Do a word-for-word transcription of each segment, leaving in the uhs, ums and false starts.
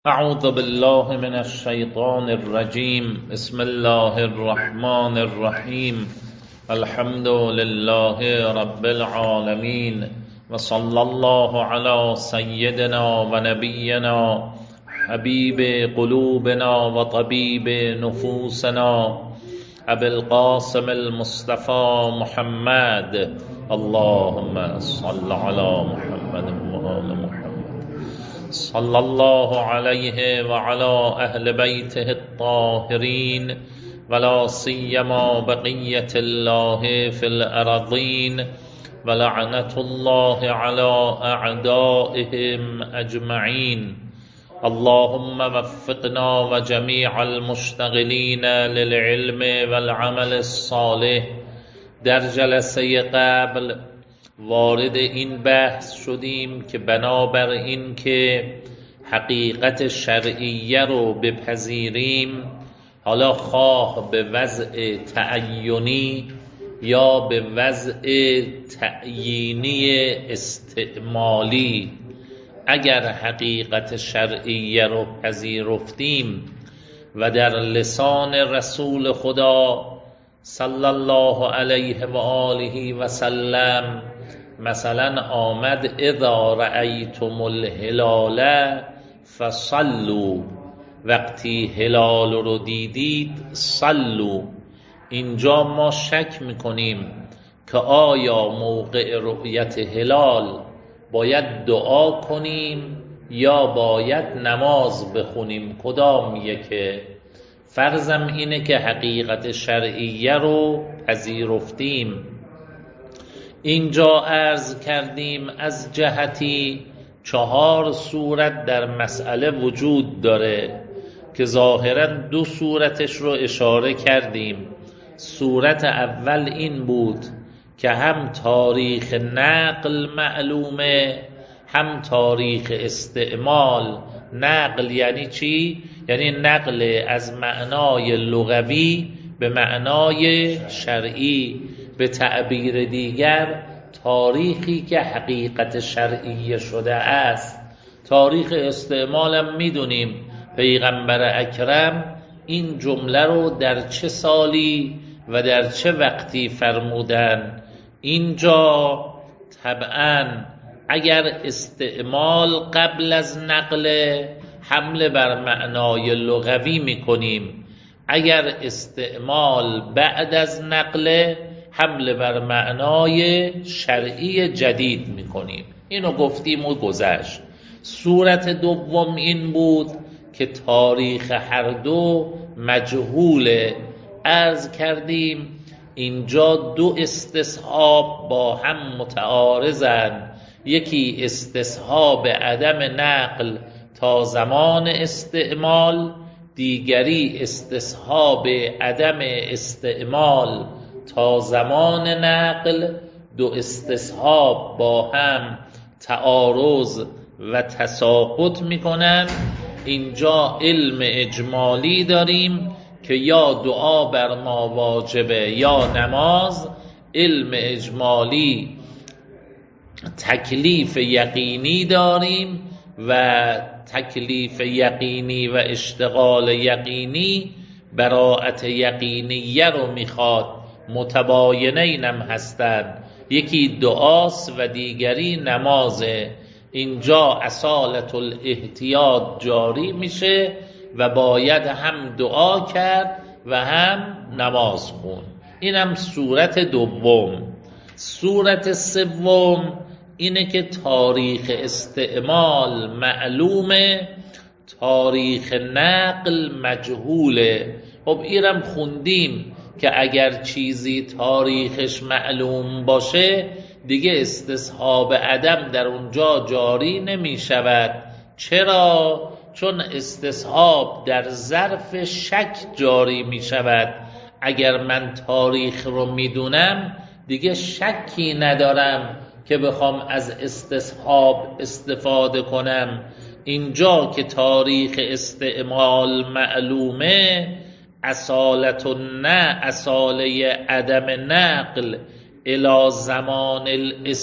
اعوذ بالله من الشیطان الرجیم. بسم الله الرحمن الرحیم. الحمد لله رب العالمین و صلی الله علی سیدنا و نبینا حبیب قلوبنا و طبیب نفوسنا ابی القاسم المصطفى محمد. اللهم صل علی محمد و آل محمد. صلی الله علیه و علی اهل بیته الطاهرین ولا سیما بقیة الله فی الارضین ولعنة الله علی اعدائهم اجمعین. اللهم وفقنا و جمیع المشتغلین للعلم والعمل الصالح. در جلسه قبل وارد این بحث شدیم که بنابر این که حقیقت شرعیه رو بپذیریم، حالا خواه به وضع تعینی یا به وضع تعیینی استعمالی، اگر حقیقت شرعیه رو پذیرفتیم و در لسان رسول خدا صلی الله علیه و آله و سلم مثلا آمد اذا رأیتم الهلال فصلوا، وقتی هلال رو دیدید صلوا. اینجا ما شک میکنیم که آیا موقع رؤیت هلال باید دعا کنیم یا باید نماز بخونیم، کدام یکه؟ فرضم اینه که حقیقت شرعیه رو پذیرفتیم. اینجا عرض کردیم از جهتی چهار صورت در مسئله وجود داره که ظاهرا دو صورتش رو اشاره کردیم. صورت اول این بود که هم تاریخ نقل معلومه هم تاریخ استعمال. نقل یعنی چی؟ یعنی نقل از معنای لغوی به معنای شرعی. به تعبیر دیگر تاریخی که حقیقت شرعی شده است. تاریخ استعمال هم میدونیم پیغمبر اکرم این جمله رو در چه سالی و در چه وقتی فرمودن. اینجا طبعا اگر استعمال قبل از نقل، حمله بر معنای لغوی میکنیم. اگر استعمال بعد از نقل، حمله بر معنای شرعی جدید میکنیم. اینو گفتیم و گذشت. صورت دوم این بود که تاریخ هر دو مجهوله. عرض کردیم اینجا دو استصحاب با هم متعارضن. یکی استصحاب عدم نقل تا زمان استعمال، دیگری استصحاب عدم استعمال تا زمان نقل. دو استصحاب با هم تعارض و تساقط میکنن. اینجا علم اجمالی داریم که یا دعا بر ما واجبه یا نماز. علم اجمالی تکلیف یقینی داریم و تکلیف یقینی و اشتغال یقینی براءت یقینیه رو میخواد. متباینین هم هستن، یکی دعاست و دیگری نمازه. اینجا اصالت الاحتیاط جاری میشه و باید هم دعا کرد و هم نماز خون. اینم صورت دوم. صورت سوم اینه که تاریخ استعمال معلومه، تاریخ نقل مجهوله. خب اینم خوندیم که اگر چیزی تاریخش معلوم باشه دیگه استصحاب عدم در اونجا جاری نمی شود. چرا؟ چون استصحاب در ظرف شک جاری می شود. اگر من تاریخ رو میدونم دیگه شکی ندارم که بخوام از استصحاب استفاده کنم. اینجا که تاریخ استعمال معلومه، اصالت نه اصاله عدم نقل الی زمان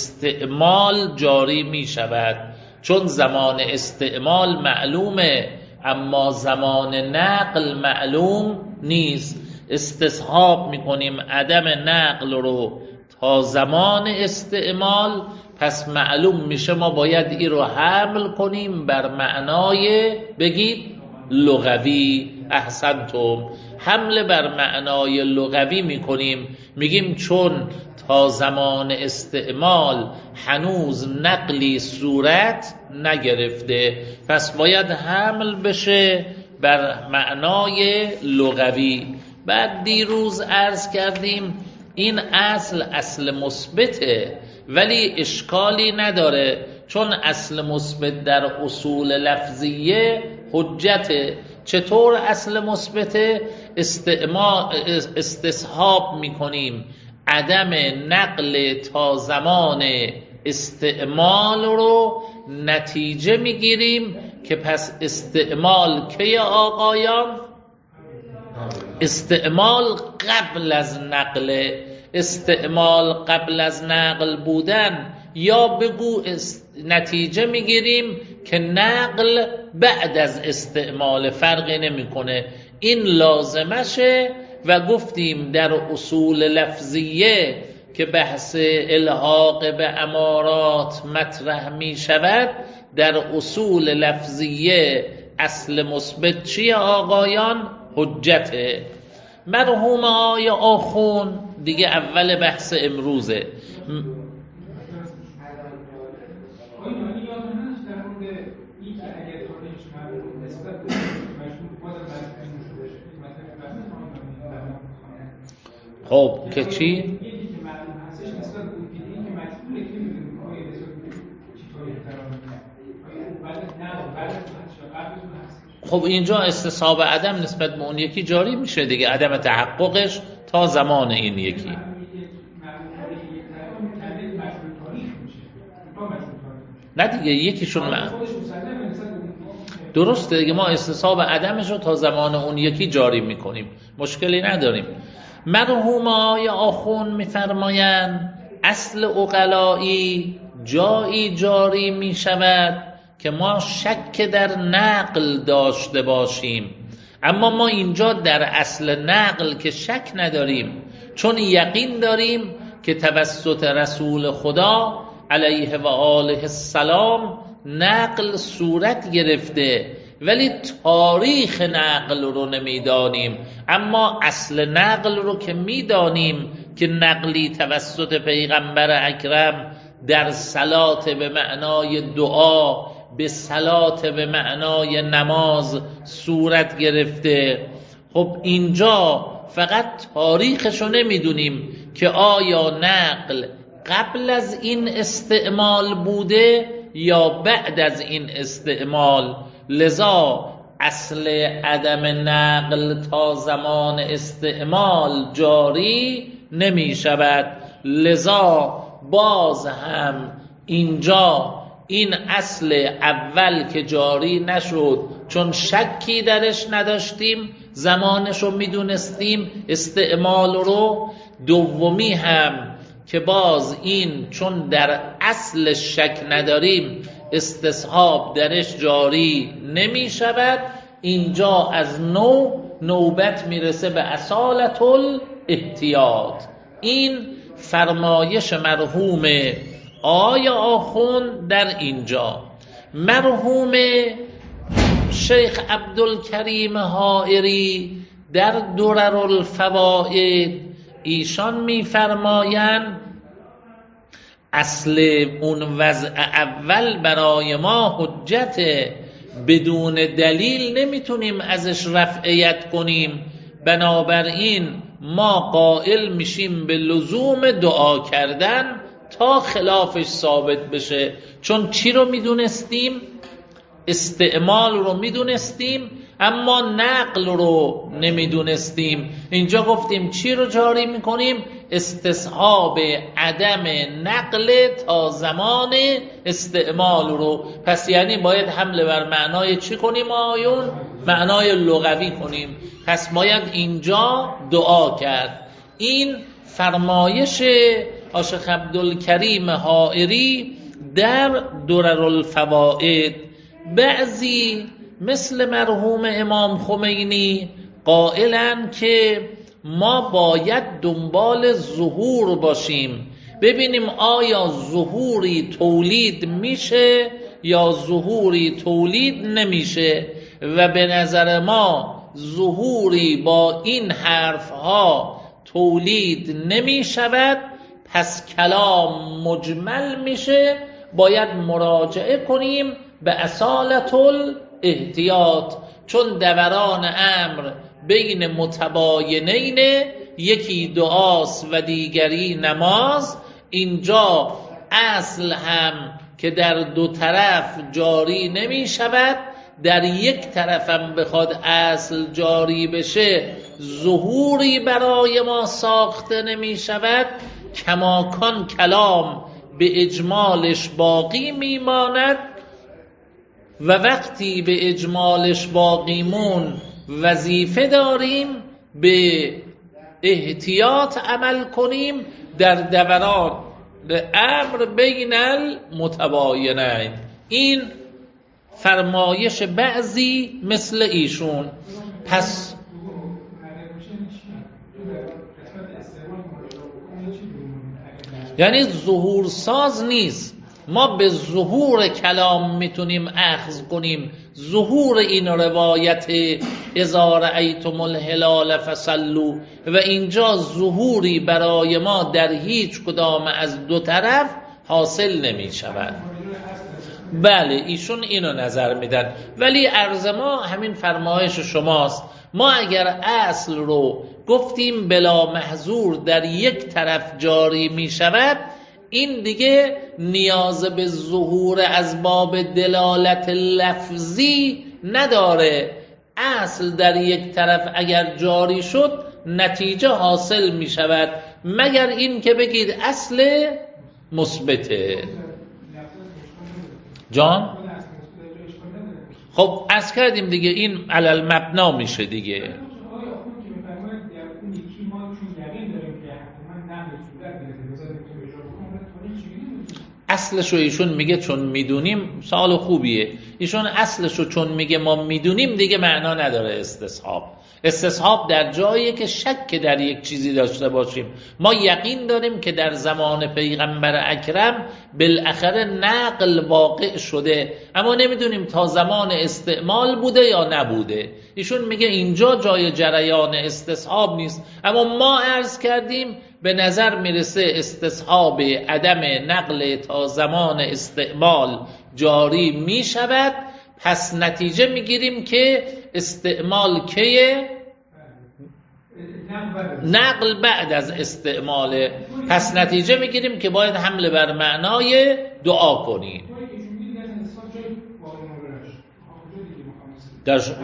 الاستعمال جاری می شود. چون زمان استعمال معلومه اما زمان نقل معلوم نیست. استصحاب میکنیم عدم نقل رو تا زمان استعمال، پس معلوم میشه ما باید این رو حمل کنیم بر معنای بگید لغوی. احسنتم، حمله بر معنای لغوی میکنیم، میگیم چون تا زمان استعمال هنوز نقلی صورت نگرفته، پس باید حمل بشه بر معنای لغوی. بعد دیروز عرض کردیم این اصل اصل مثبته ولی اشکالی نداره، چون اصل مثبت در اصول لفظیه حجته. چطور اصل مثبته؟ استعمال استصحاب میکنیم عدم نقل تا زمان استعمال رو نتیجه میگیریم که پس استعمال که آقایان؟ استعمال قبل از نقل. استعمال قبل از نقل بودن، یا بگو نتیجه میگیریم که نقل بعد از استعمال، فرقی نمیکنه، این لازمشه. و گفتیم در اصول لفظیه که بحث الحاق به امارات مطرح می شود، در اصول لفظیه اصل مثبت چیه آقایان؟ حجته. مرحوم آقای آخون دیگه اول بحث امروزه. خب که چی؟ خب اینجا استصحاب عدم نسبت به اون یکی جاری میشه دیگه، عدم تحققش تا زمان این یکی. نه دیگه یکیشون من درسته دیگه، ما استصحاب عدمش رو تا زمان اون یکی جاری میکنیم، مشکلی نداریم. مرحوم آقای آخون میفرمایند اصل عقلایی جایی جاری میشود که ما شک در نقل داشته باشیم، اما ما اینجا در اصل نقل که شک نداریم، چون یقین داریم که توسط رسول خدا علیه و آله السلام نقل صورت گرفته، ولی تاریخ نقل رو نمیدانیم. اما اصل نقل رو که میدانیم که نقلی توسط پیغمبر اکرم در صلات به معنای دعا، به صلات به معنای نماز صورت گرفته. خب اینجا فقط تاریخشو نمیدونیم که آیا نقل قبل از این استعمال بوده یا بعد از این استعمال. لذا اصل عدم نقل تا زمان استعمال جاری نمی شود. لذا باز هم اینجا این اصل اول که جاری نشد، چون شکی درش نداشتیم، زمانش رو میدونستیم استعمال رو. دومی هم که باز این چون در اصل شک نداریم استصحاب درش جاری نمی شود. اینجا از نو نوبت میرسه به اصالت الاحتیاط. این فرمایش مرحوم آقای آخون در اینجا. مرحوم شیخ عبدالکریم حائری در درر الفوائد ایشان میفرمایند اصل اون وضع اول برای ما حجته، بدون دلیل نمیتونیم ازش رفعیت کنیم، بنابراین ما قائل میشیم به لزوم دعا کردن تا خلافش ثابت بشه. چون چی رو میدونستیم؟ استعمال رو میدونستیم اما نقل رو نمیدونستیم. اینجا گفتیم چی رو جاری میکنیم؟ استصحاب عدم نقل تا زمان استعمال رو. پس یعنی باید حمله بر معنای چی کنیم آیون؟ معنای لغوی کنیم. پس باید اینجا دعا کرد. این فرمایش شیخ عبدالکریم حائری در درر الفوائد. بعضی مثل مرحوم امام خمینی قائلن که ما باید دنبال ظهور باشیم، ببینیم آیا ظهوری تولید میشه یا ظهوری تولید نمیشه، و به نظر ما ظهوری با این حرفها تولید نمیشود، پس کلام مجمل میشه، باید مراجعه کنیم به اصالت الاحتیاط، چون دوران امر بین متباینین، یکی دعاست و دیگری نماز. اینجا اصل هم که در دو طرف جاری نمی شود، در یک طرف هم بخواد اصل جاری بشه ظهوری برای ما ساخته نمی شود، کماکان کلام به اجمالش باقی میماند و وقتی به اجمالش باقیمون وظیفه داریم به احتیاط عمل کنیم در دوران امر بین المتباینین. این فرمایش بعضی مثل ایشون. پس یعنی ظهور ساز نیست، ما به ظهور کلام میتونیم اخذ کنیم، ظهور این روایت اذا رأیتم الهلال فصلوا، و اینجا ظهوری برای ما در هیچ کدام از دو طرف حاصل نمی شود. بله ایشون اینو نظر میدن، ولی عرض ما همین فرمایش شماست. ما اگر اصل رو گفتیم بلا محظور در یک طرف جاری می شود، این دیگه نیاز به ظهور از باب دلالت لفظی نداره. اصل در یک طرف اگر جاری شد نتیجه حاصل می شود، مگر این که بگید اصل مثبته. جان خب از کردیم دیگه، این علل مبنا میشه دیگه. اصلشو ایشون میگه چون میدونیم، سوال خوبیه. ایشون اصلشو چون میگه ما میدونیم دیگه معنا نداره استصحاب. استصحاب در جاییه که شک در یک چیزی داشته باشیم. ما یقین داریم که در زمان پیغمبر اکرم بالاخره نقل واقع شده، اما نمیدونیم تا زمان استعمال بوده یا نبوده. ایشون میگه اینجا جای جریان استصحاب نیست، اما ما عرض کردیم به نظر میرسه استصحاب عدم نقل تا زمان استعمال جاری میشود. پس نتیجه میگیریم که استعمال که نقل بعد از استعماله، پس نتیجه میگیریم که باید حمل بر معنای دعا کنیم. در ج...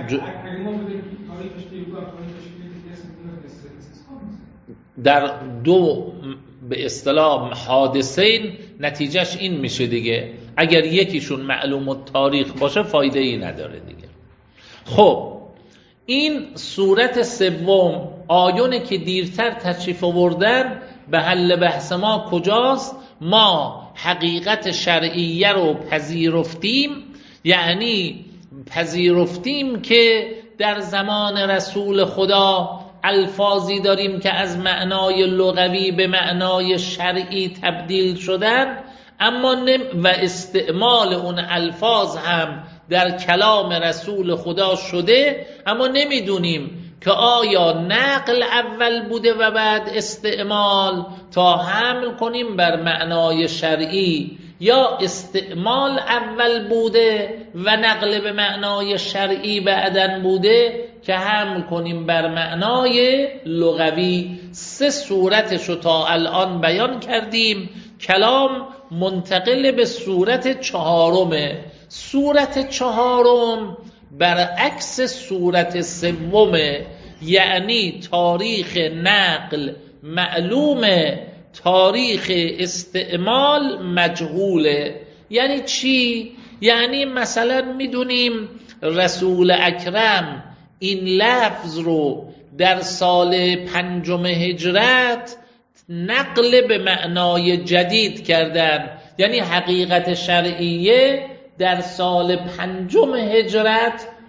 در دو به اصطلاح حادثین نتیجهش این میشه دیگه، اگر یکیشون معلوم التاریخ باشه فایده ای نداره دیگه. خب این صورت سوم، آیونی که دیرتر تشریف آوردن، به حل بحث ما کجاست؟ ما حقیقت شرعیه رو پذیرفتیم، یعنی پذیرفتیم که در زمان رسول خدا الفاظی داریم که از معنای لغوی به معنای شرعی تبدیل شدن، اما نم و استعمال اون الفاظ هم در کلام رسول خدا شده، اما نمیدونیم که آیا نقل اول بوده و بعد استعمال تا حمل کنیم بر معنای شرعی، یا استعمال اول بوده و نقل به معنای شرعی بعدن بوده که حمل کنیم بر معنای لغوی. سه صورتشو تا الان بیان کردیم. کلام منتقل به صورت چهارمه. صورت چهارم برعکس صورت سومه، یعنی تاریخ نقل معلومه، تاریخ استعمال مجهوله. یعنی چی؟ یعنی مثلا میدونیم رسول اکرم این لفظ رو در سال پنجم هجرت نقل به معنای جدید کردن، یعنی حقیقت شرعیه در سال پنجم هجرت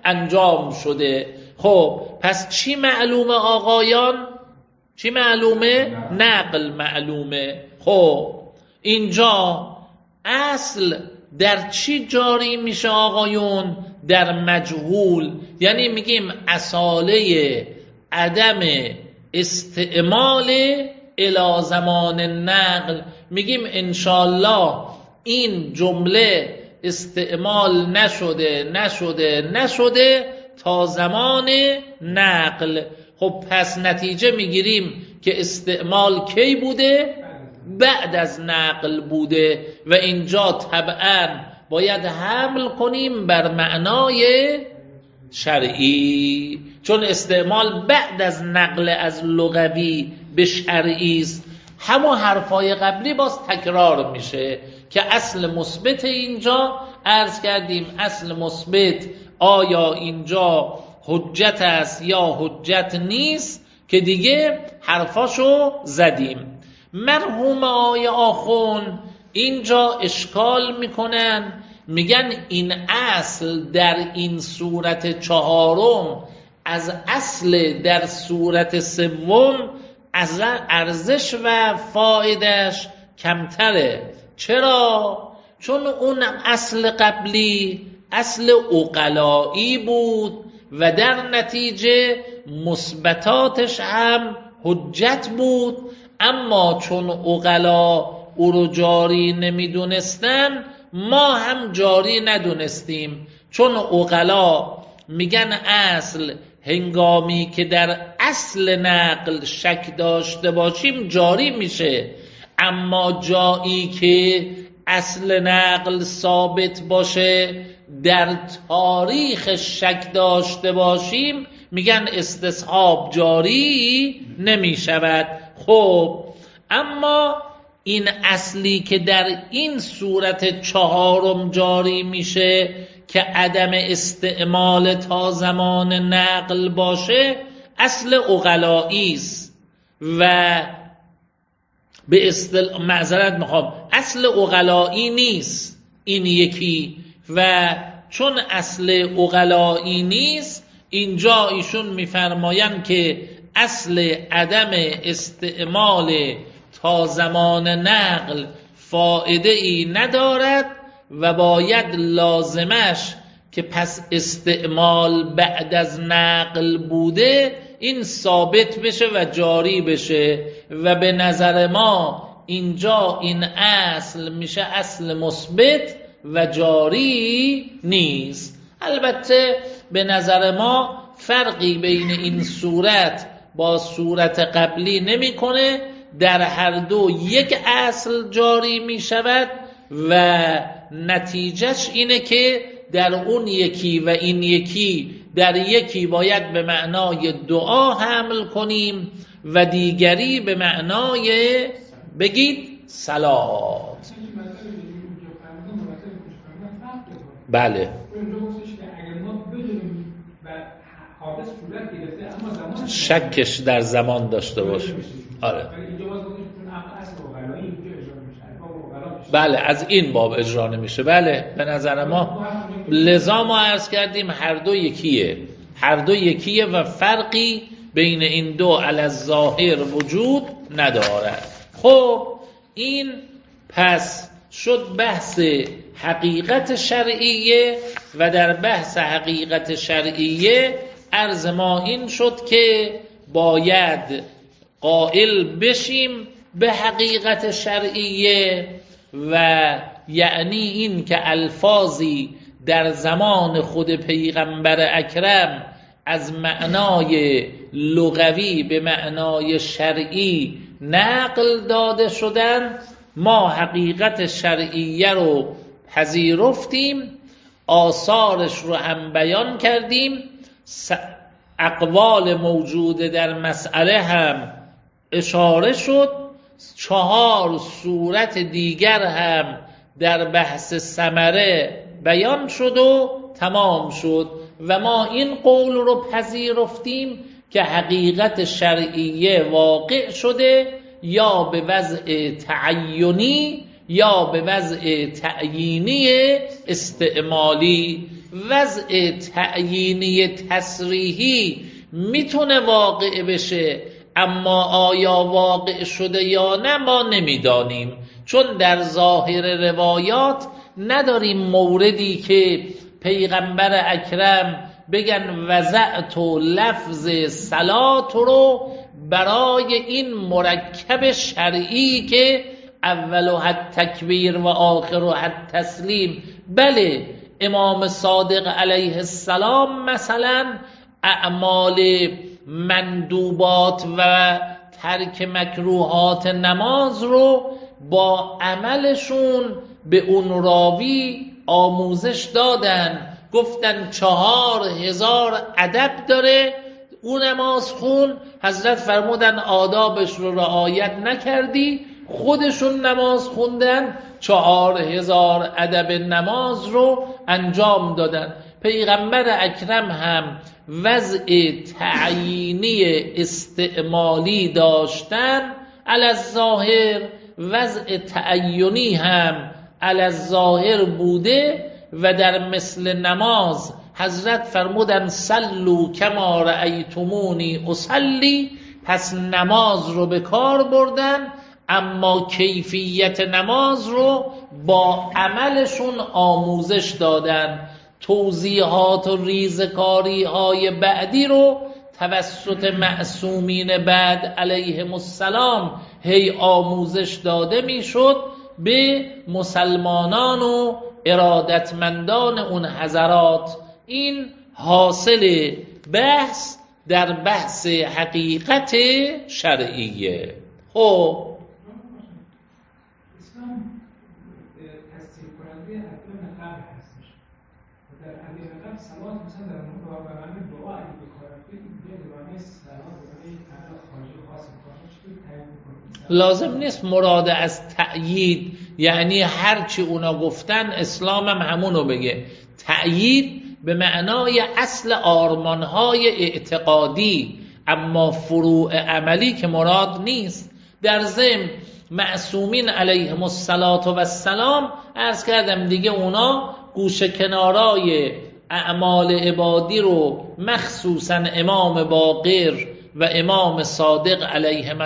انجام شده. خب پس چی معلومه آقایان؟ چی معلومه؟ نقل معلومه. خب اینجا اصل در چی جاری میشه آقایون؟ در مجهول. یعنی میگیم اصاله عدم استعمال الی زمان نقل، میگیم انشالله این جمله استعمال نشده نشده نشده تا زمان نقل. خب پس نتیجه میگیریم که استعمال کی بوده؟ بعد از نقل بوده و اینجا طبعا باید حمل کنیم بر معنای شرعی، چون استعمال بعد از نقل از لغوی به شرعی است. همون حرفای قبلی باز تکرار میشه که اصل مثبت اینجا عرض کردیم. اصل مثبت آیا اینجا حجت است یا حجت نیست که دیگه حرفاشو زدیم. مرحوم آقای آخون اینجا اشکال میکنن، میگن این اصل در این صورت چهارم از اصل در صورت سوم از ارزش و فایدهش کمتره. چرا؟ چون اون اصل قبلی اصل عقلایی بود و در نتیجه مثبتاتش هم حجت بود، اما چون عقلا او رو جاری نمیدونستن ما هم جاری ندونستیم. چون عقلا میگن اصل هنگامی که در اصل نقل شک داشته باشیم جاری میشه، اما جایی که اصل نقل ثابت باشه در تاریخ شک داشته باشیم میگن استصحاب جاری نمی شود. خب اما این اصلی که در این صورت چهارم جاری میشه که عدم استعمال تا زمان نقل باشه اصل عقلایی است و به اصطلاح معذرت میخوام اصل عقلایی نیست این یکی، و چون اصل عقلایی نیست اینجا ایشون میفرمایند که اصل عدم استعمال تا زمان نقل فایده ای ندارد و باید لازمش که پس استعمال بعد از نقل بوده این ثابت بشه و جاری بشه، و به نظر ما اینجا این اصل میشه اصل مثبت و جاری نیست. البته به نظر ما فرقی بین این صورت با صورت قبلی نمیکنه، در هر دو یک اصل جاری می شود و نتیجهش اینه که در اون یکی و این یکی در یکی باید به معنای دعا حمل کنیم و دیگری به معنای بگید صلات. بله شکش در زمان داشته باشیم. آره بله از این باب اجرا نمیشه. بله به نظر ما لذا ما عرض کردیم هر دو یکیه، هر دو یکیه و فرقی بین این دو علی الظاهر وجود ندارد. خب این پس شد بحث حقیقت شرعیه و در بحث حقیقت شرعیه عرض ما این شد که باید قائل بشیم به حقیقت شرعیه و یعنی این که الفاظی در زمان خود پیغمبر اکرم از معنای لغوی به معنای شرعی نقل داده شدن، ما حقیقت شرعیه رو پذیرفتیم، آثارش رو هم بیان کردیم، اقوال موجود در مسئله هم اشاره شد، چهار صورت دیگر هم در بحث ثمره بیان شد و تمام شد و ما این قول رو پذیرفتیم که حقیقت شرعیه واقع شده یا به وضع تعینی یا به وضع تعیینی استعمالی. وضع تعیینی تصریحی میتونه واقع بشه، اما آیا واقع شده یا نه ما نمیدانیم، چون در ظاهر روایات نداریم موردی که پیغمبر اکرم بگن وضعت لفظ صلات رو برای این مرکب شرعی که اولو حد تکبیر و آخرو حد تسلیم. بله امام صادق علیه السلام مثلا اعمال مندوبات و ترک مکروهات نماز رو با عملشون به اون راوی آموزش دادن، گفتن چهار هزار ادب داره اون نماز خون، حضرت فرمودن آدابش رو رعایت نکردی، خودشون نماز خوندن چهار هزار ادب نماز رو انجام دادن. پیغمبر اکرم هم وضع تعیینی استعمالی داشتن علی الظاهر، وضع تعینی هم علی الظاهر بوده و در مثل نماز حضرت فرمودن صلوا کما رأیتمونی اصلی، پس نماز رو به کار بردن اما کیفیت نماز رو با عملشون آموزش دادن. توضیحات و ریزکاری های بعدی رو توسط معصومین بعد علیهم السلام هی آموزش داده میشد به مسلمانان و ارادتمندان اون حضرات. این حاصل بحث در بحث حقیقت شرعیه. خب اسلام تصدیق کننده حتما قبل هستش و در حدیث قبل صلات مثلا در مقابل دعا اگه به کار رفته این دیوانه صلات به یک عمل خارجی خاص می‌کنه، چطور تعیین می‌کنه؟ لازم نیست مراد از تأیید یعنی هرچی اونا گفتن اسلام هم همونو بگه. تأیید به معنای اصل آرمانهای اعتقادی، اما فروع عملی که مراد نیست. در ضمن معصومین علیهم السلام عرض کردم دیگه اونا گوشه کنارای اعمال عبادی رو مخصوصا امام باقر و امام صادق علیهم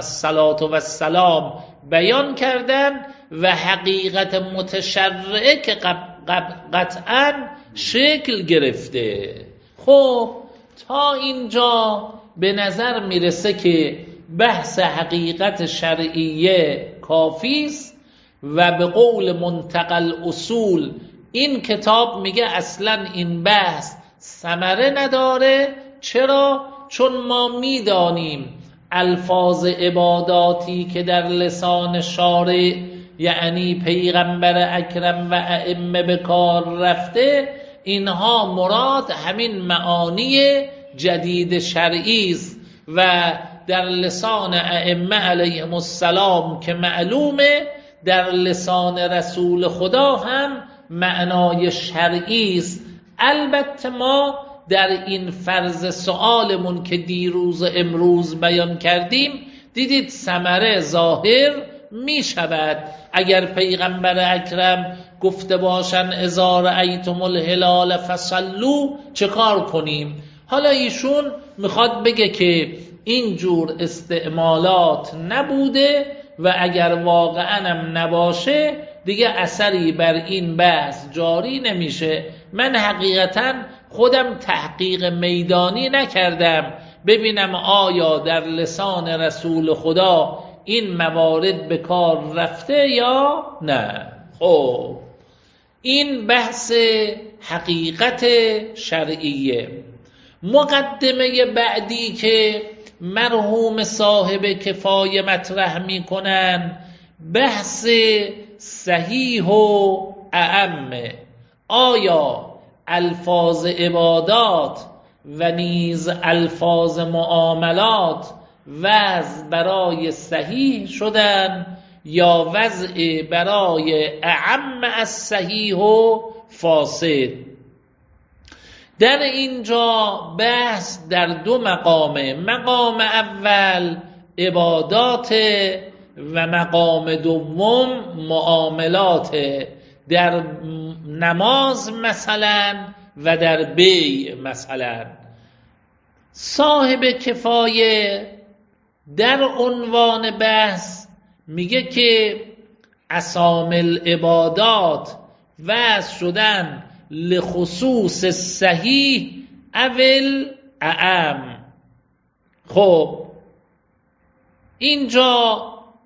السلام بیان کردن و حقیقت متشرعه که قطعا شکل گرفته. خب تا اینجا به نظر میرسه که بحث حقیقت شرعیه کافی است و به قول منتقل اصول این کتاب میگه اصلا این بحث ثمره نداره. چرا؟ چون ما میدانیم الفاظ عباداتی که در لسان شارع یعنی پیغمبر اکرم و ائمه به کار رفته، اینها مراد همین معانی جدید شرعی است و در لسان ائمه علیهم السلام که معلومه در لسان رسول خدا هم معنای شرعی است. البته ما در این فرض سؤالمون که دیروز امروز بیان کردیم دیدید ثمره ظاهر می شود. اگر پیغمبر اکرم گفته باشن اذا رأیتم الهلال فصلوا چه کار کنیم؟ حالا ایشون میخواد بگه که اینجور استعمالات نبوده و اگر واقعا هم نباشه دیگه اثری بر این بحث جاری نمیشه. من حقیقتا خودم تحقیق میدانی نکردم ببینم آیا در لسان رسول خدا این موارد به کار رفته یا نه. خب این بحث حقیقت شرعیه. مقدمه بعدی که مرحوم صاحب کفایه مطرح می کنن بحث صحیح و اعم. آیا الفاظ عبادات و نیز الفاظ معاملات وضع برای صحیح شدن یا وضع برای اعم از صحیح و فاسد؟ در اینجا بحث در دو مقامه. مقام اول عبادات و مقام دوم معاملات. در نماز مثلا و در بیع. مثلا صاحب کفایه در عنوان بحث میگه که اسام العبادات وضع شدن لخصوص صحیح اول اعم. خب اینجا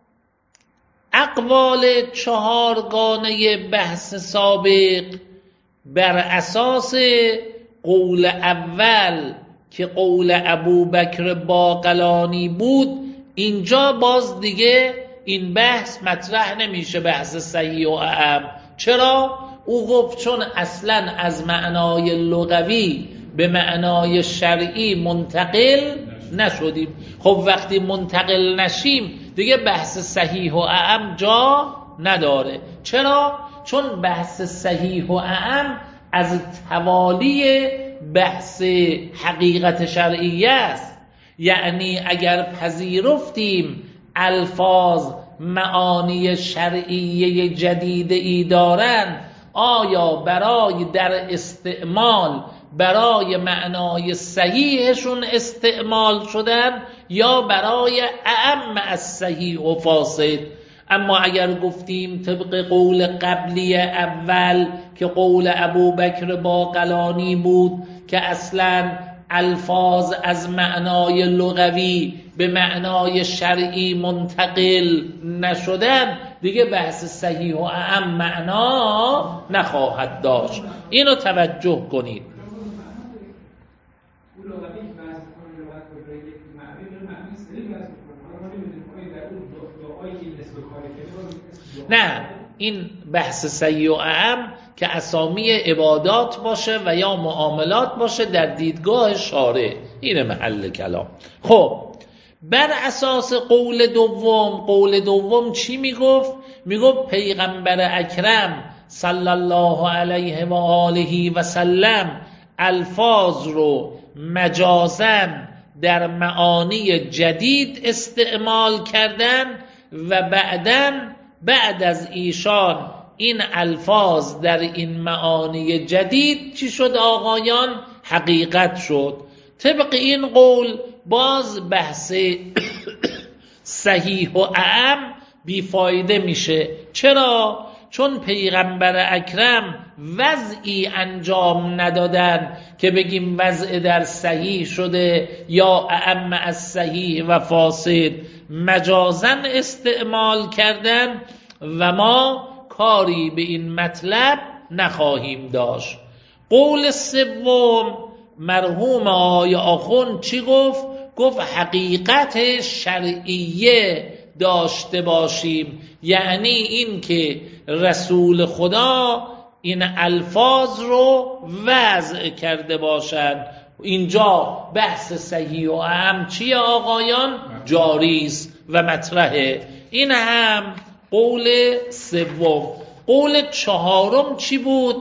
اقوال چهارگانه بحث سابق بر اساس قول اول که قول ابوبکر باقلانی بود، اینجا باز دیگه این بحث مطرح نمیشه، بحث صحیح و اعم. چرا؟ او گفت چون اصلا از معنای لغوی به معنای شرعی منتقل نشدیم. خب وقتی منتقل نشیم دیگه بحث صحیح و اعم جا نداره. چرا؟ چون بحث صحیح و اعم از توالی بحث حقیقت شرعی است. یعنی اگر پذیرفتیم الفاظ معانی شرعیه جدید ای دارن، آیا برای در استعمال برای معنای صحیحشون استعمال شدن یا برای اعم از صحیح و فاسد؟ اما اگر گفتیم طبق قول قبلی اول که قول ابوبکر باقلانی بود که اصلا الفاظ از معنای لغوی به معنای شرعی منتقل نشدن، دیگه بحث صحیح و اعم معنا نخواهد داشت. اینو توجه کنید. نه، این بحث صحیح و اعم که اسامی عبادات باشه و یا معاملات باشه در دیدگاه شارع، اینه محل کلام. خب بر اساس قول دوم، قول دوم چی میگفت؟ میگفت پیغمبر اکرم صلی الله علیه و آله و سلم الفاظ رو مجازن در معانی جدید استعمال کردن و بعدن بعد از ایشان این الفاظ در این معانی جدید چی شد آقایان؟ حقیقت شد. طبق این قول باز بحث صحیح و اعم بیفایده میشه. چرا؟ چون پیغمبر اکرم وضعی انجام ندادن که بگیم وضع در صحیح شده یا اعم از صحیح و فاسد، مجازن استعمال کردن و ما کاری به این مطلب نخواهیم داشت. قول سوم مرحوم آقای آخوند چی گفت؟ گفت حقیقت شرعیه داشته باشیم، یعنی این که رسول خدا این الفاظ رو وضع کرده باشند. اینجا بحث صحیح و اعم چیه آقایان؟ جاری است و مطرحه. این هم قول سوم. قول چهارم چی بود؟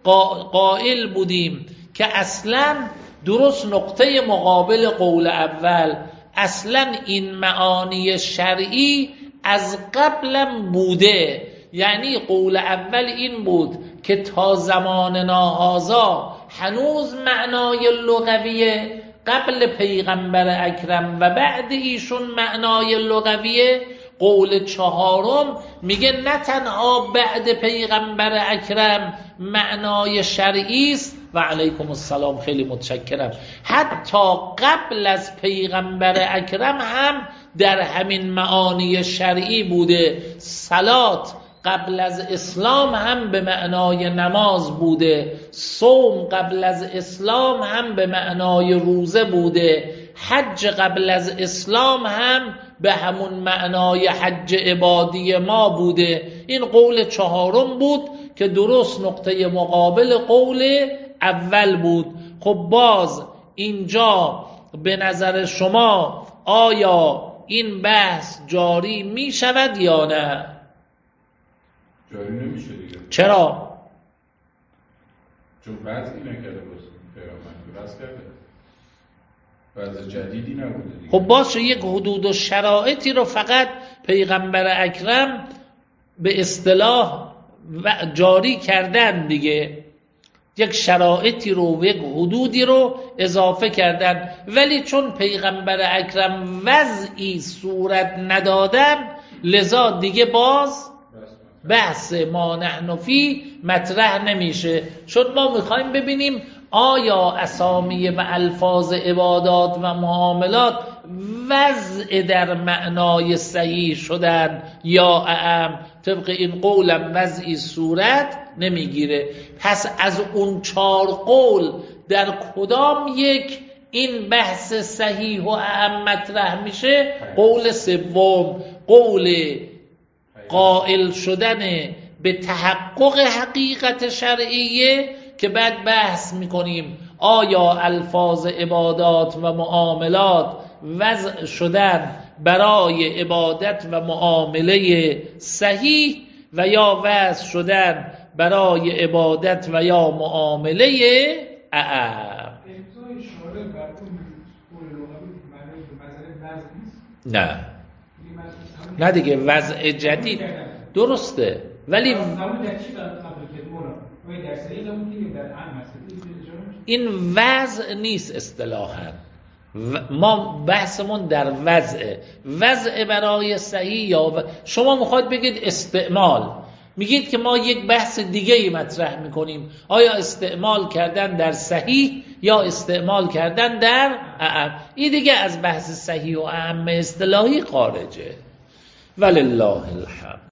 قائل بودیم که اصلا درست نقطه مقابل قول اول، اصلا این معانی شرعی از قبلم بوده. یعنی قول اول این بود که تا زمان ناهازا هنوز معنای لغویه، قبل پیغمبر اکرم و بعد ایشون معنای لغویه. قول چهارم میگه نه تنها بعد پیغمبر اکرم معنای شرعی است، و علیکم السلام، خیلی متشکرم، حتی قبل از پیغمبر اکرم هم در همین معانی شرعی بوده. صلات قبل از اسلام هم به معنای نماز بوده، صوم قبل از اسلام هم به معنای روزه بوده، حج قبل از اسلام هم به همون معنای حج عبادی ما بوده. این قول چهارم بود که درست نقطه مقابل قول اول بود. خب باز اینجا به نظر شما آیا این بحث جاری می شود یا نه؟ جاری نمیشه دیگه. چرا؟ چون بعض این نکرده باشه پیغمبر بس کرده، بعض جدیدی نبوده دیگه. خب باشه یک حدود و شرایطی رو فقط پیغمبر اکرم به اصطلاح جاری کردن دیگه. یک شرایطی رو و یک حدودی رو اضافه کردن، ولی چون پیغمبر اکرم وضعی صورت ندادن لذا دیگه باز بحث ما نحن فی مطرح نمیشه. چون ما میخوایم ببینیم آیا اسامی و الفاظ عبادات و معاملات وضع در معنای صحیح شدن یا اعم. طبق این قولم وضعی صورت نمیگیره. پس از اون چار قول در کدام یک این بحث صحیح و اعم مطرح میشه؟ قول سوم، قول قائل شدن به تحقق حقیقت شرعیه که بعد بحث میکنیم آیا الفاظ عبادات و معاملات وضع شدن برای عبادت و معامله صحیح و یا وضع شدن برای عبادت و یا معامله اعم. نه نه دیگه وضع جدید درسته، ولی این وضع نیست اصطلاحاً. ما بحثمون در وضع وضع برای صحیح یا و... شما میخواید بگید استعمال، میگید که ما یک بحث دیگه ای مطرح میکنیم، آیا استعمال کردن در صحیح یا استعمال کردن در اعم. این دیگه از بحث صحیح و اعم اصطلاحی خارجه. ولله الحمد.